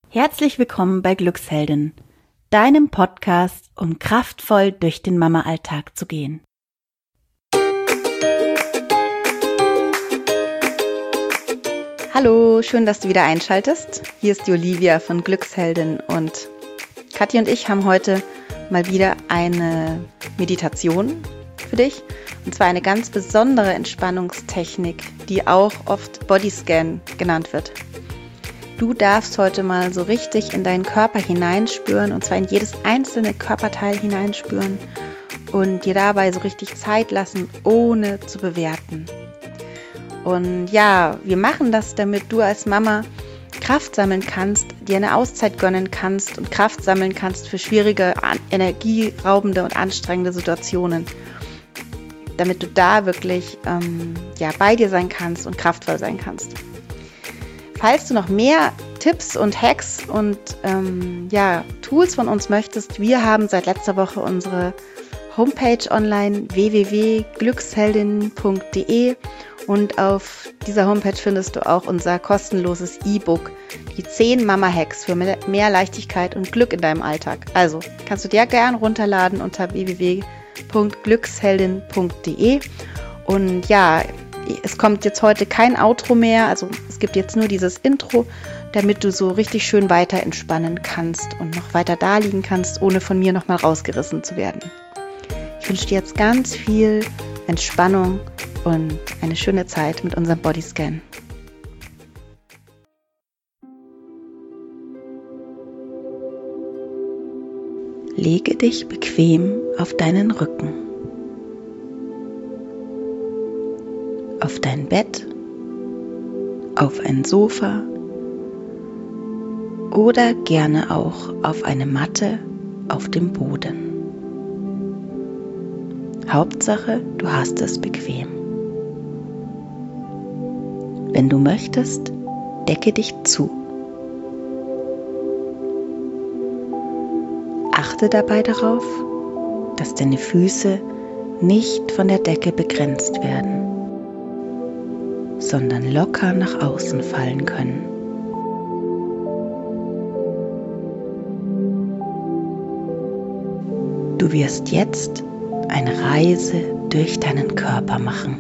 Herzlich willkommen bei Glücksheldin, deinem Podcast, um kraftvoll durch den Mama-Alltag zu gehen. Hallo, schön, dass du wieder einschaltest. Hier ist die Olivia von Glücksheldin und Kathi und ich haben heute mal wieder eine Meditation für dich. Und zwar eine ganz besondere Entspannungstechnik, die auch oft Bodyscan genannt wird. Du darfst heute mal so richtig in deinen Körper hineinspüren, und zwar in jedes einzelne Körperteil hineinspüren und dir dabei so richtig Zeit lassen, ohne zu bewerten. Und ja, wir machen das, damit du als Mama Kraft sammeln kannst, dir eine Auszeit gönnen kannst und Kraft sammeln kannst für schwierige, energieraubende und anstrengende Situationen. Damit du da wirklich bei dir sein kannst und kraftvoll sein kannst. Falls du noch mehr Tipps und Hacks und Tools von uns möchtest, wir haben seit letzter Woche unsere Homepage online www.glücksheldin.de und auf dieser Homepage findest du auch unser kostenloses E-Book, die 10 Mama-Hacks für mehr Leichtigkeit und Glück in deinem Alltag. Also kannst du dir gern runterladen unter www.glücksheldin.de und ja, es kommt jetzt heute kein Outro mehr, also es gibt jetzt nur dieses Intro, damit du so richtig schön weiter entspannen kannst und noch weiter da liegen kannst, ohne von mir nochmal rausgerissen zu werden. Ich wünsche dir jetzt ganz viel Entspannung und eine schöne Zeit mit unserem Bodyscan. Lege dich bequem auf deinen Rücken. Auf dein Bett, auf ein Sofa oder gerne auch auf eine Matte auf dem Boden. Hauptsache, du hast es bequem. Wenn du möchtest, decke dich zu. Achte dabei darauf, dass deine Füße nicht von der Decke begrenzt werden, sondern locker nach außen fallen können. Du wirst jetzt eine Reise durch deinen Körper machen.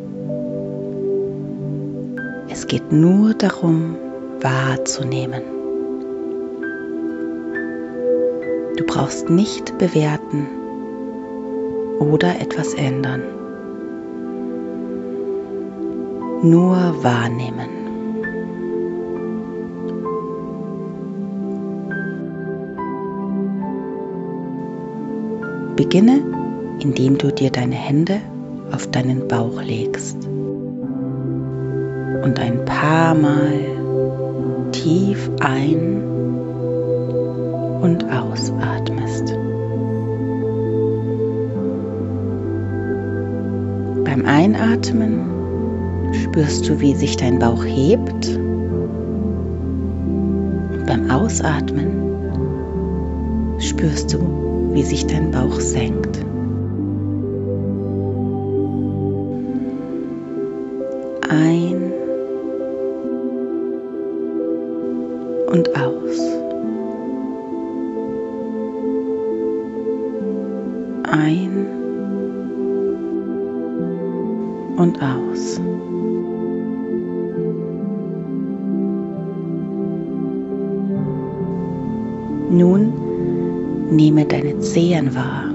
Es geht nur darum, wahrzunehmen. Du brauchst nicht bewerten oder etwas ändern. Nur wahrnehmen. Beginne, indem du dir deine Hände auf deinen Bauch legst und ein paar Mal tief ein- und ausatmest. Beim Einatmen spürst du, wie sich dein Bauch hebt, und beim Ausatmen spürst du, wie sich dein Bauch senkt. Ein und aus. Ein und aus. Nun nehme deine Zehen wahr.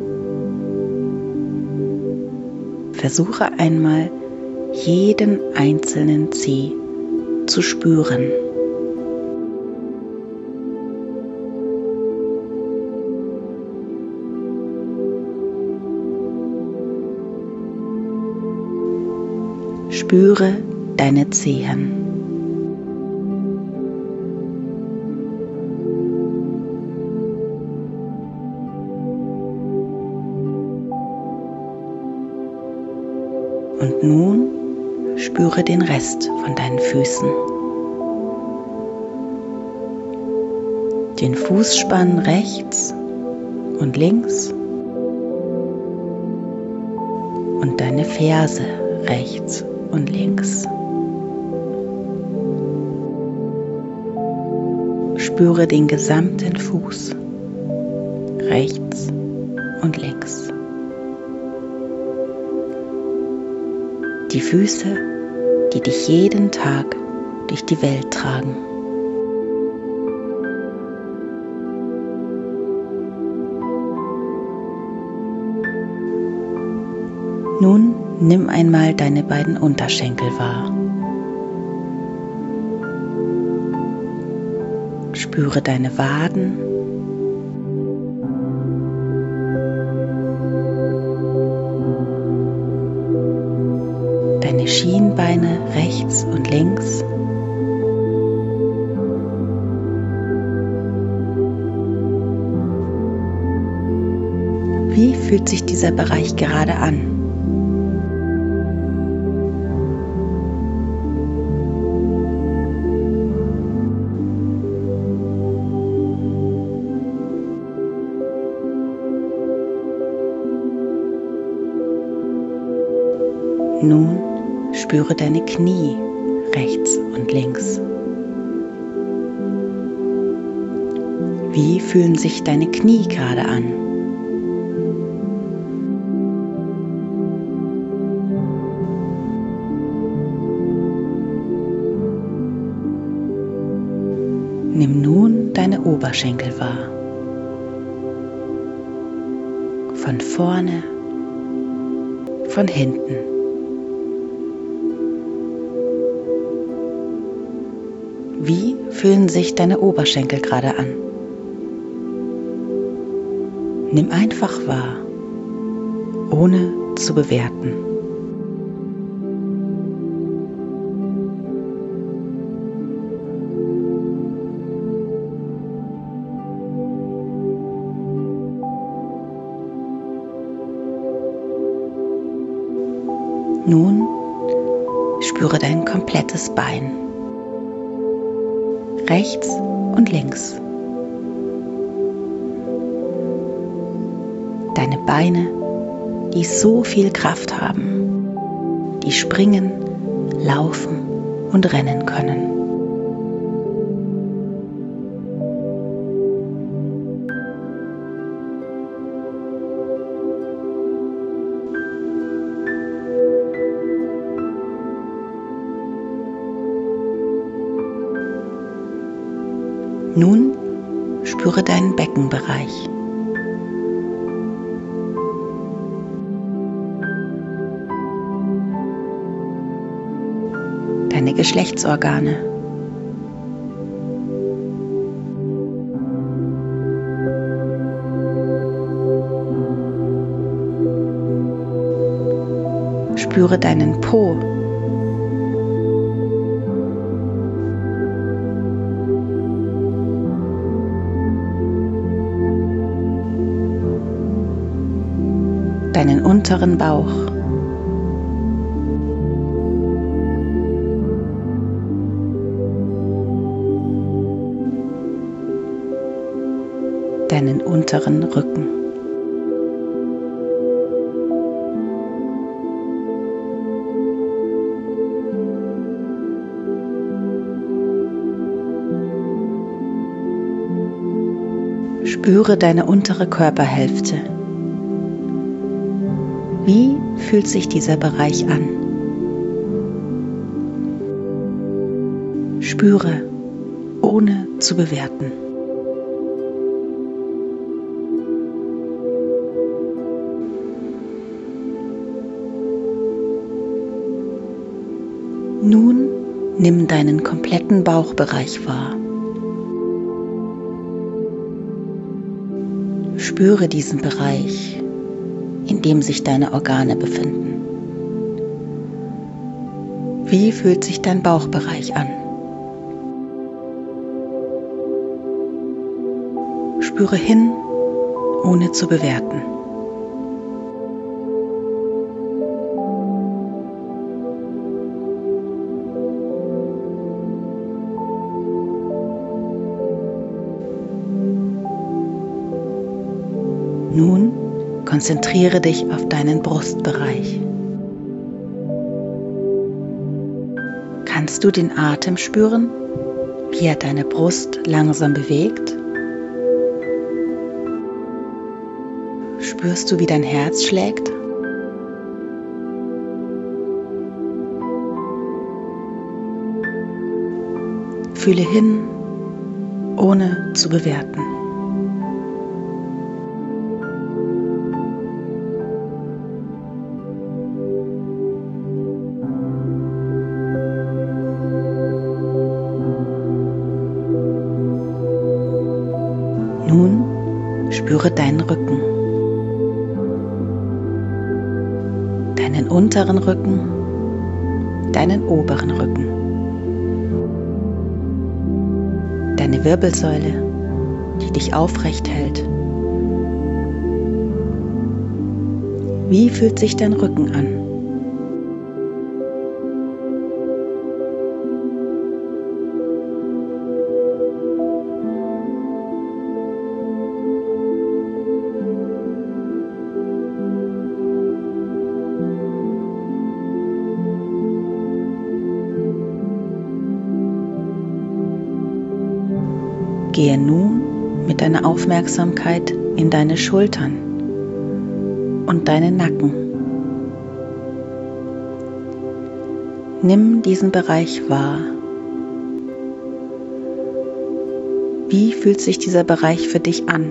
Versuche einmal, jeden einzelnen Zeh zu spüren. Spüre deine Zehen. Und nun spüre den Rest von deinen Füßen. Den Fußspann rechts und links und deine Ferse rechts und links. spüre den gesamten Fuß, rechts und links. Die Füße, die dich jeden Tag durch die Welt tragen. Nun nimm einmal deine beiden Unterschenkel wahr. Spüre deine Waden, deine Schienbeine rechts und links. Wie fühlt sich dieser Bereich gerade an? Nun spüre deine Knie rechts und links. Wie fühlen sich deine Knie gerade an? Nimm nun deine Oberschenkel wahr. Von vorne, von hinten. Wie fühlen sich deine Oberschenkel gerade an? Nimm einfach wahr, ohne zu bewerten. Nun spüre dein komplettes Bein. Rechts und links. Deine Beine, die so viel Kraft haben, die springen, laufen und rennen können. Nun spüre deinen Beckenbereich. Deine Geschlechtsorgane. Spüre deinen Po. Deinen unteren Bauch. Deinen unteren Rücken. Spüre deine untere Körperhälfte. Wie fühlt sich dieser Bereich an? Spüre, ohne zu bewerten. Nun nimm deinen kompletten Bauchbereich wahr. Spüre diesen Bereich, in dem sich deine Organe befinden. Wie fühlt sich dein Bauchbereich an? Spüre hin, ohne zu bewerten. Nun konzentriere dich auf deinen Brustbereich. Kannst du den Atem spüren, wie er deine Brust langsam bewegt? Spürst du, wie dein Herz schlägt? Fühle hin, ohne zu bewerten. Nun spüre deinen Rücken, deinen unteren Rücken, deinen oberen Rücken, deine Wirbelsäule, die dich aufrecht hält. Wie fühlt sich dein Rücken an? Gehe nun mit deiner Aufmerksamkeit in deine Schultern und deinen Nacken. Nimm diesen Bereich wahr. Wie fühlt sich dieser Bereich für dich an?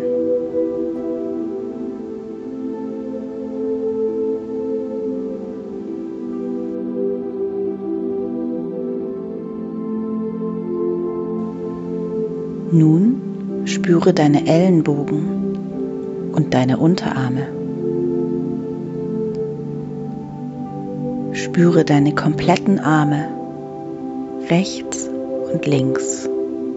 Nun spüre deine Ellenbogen und deine Unterarme. Spüre deine kompletten Arme, rechts und links.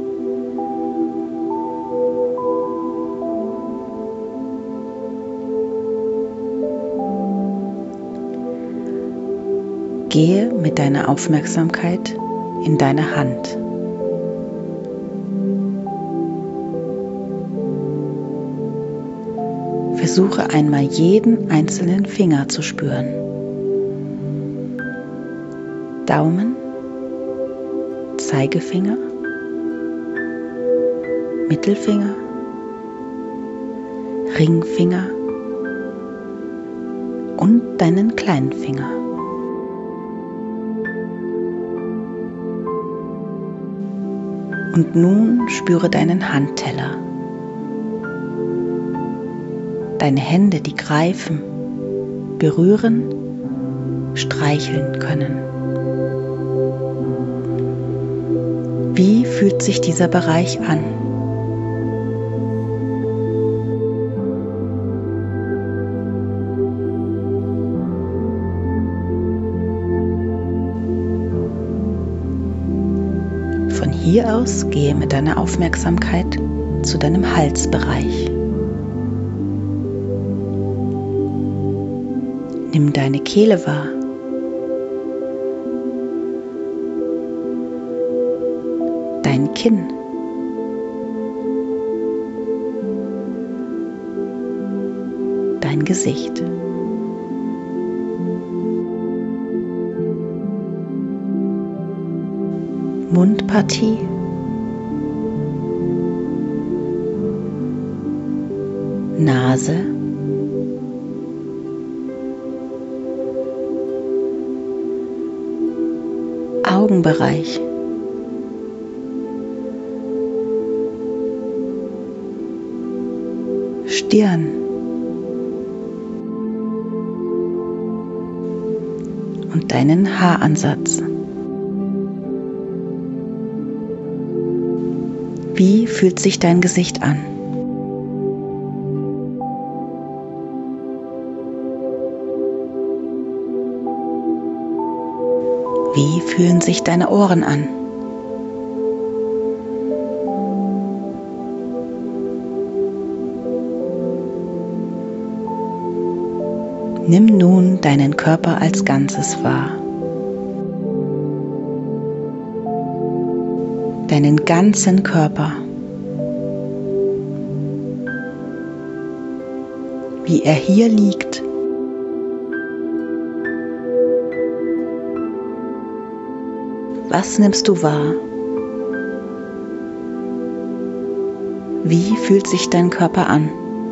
Gehe mit deiner Aufmerksamkeit in deine Hand. Versuche einmal jeden einzelnen Finger zu spüren. Daumen, Zeigefinger, Mittelfinger, Ringfinger und deinen kleinen Finger. Und nun spüre deinen Handteller. Deine Hände, die greifen, berühren, streicheln können. Wie fühlt sich dieser Bereich an? Von hier aus gehe mit deiner Aufmerksamkeit zu deinem Halsbereich. Nimm deine Kehle wahr. Dein Kinn. Dein Gesicht. Mundpartie. Nase. Augenbereich. Stirn. Und deinen Haaransatz. Wie fühlt sich dein Gesicht an? Wie fühlen sich deine Ohren an? Nimm nun deinen Körper als Ganzes wahr. Deinen ganzen Körper. Wie er hier liegt. Was nimmst du wahr? Wie fühlt sich dein Körper an?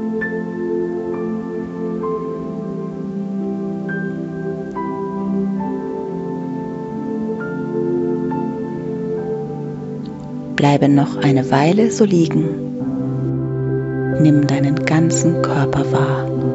Bleibe noch eine Weile so liegen. Nimm deinen ganzen Körper wahr.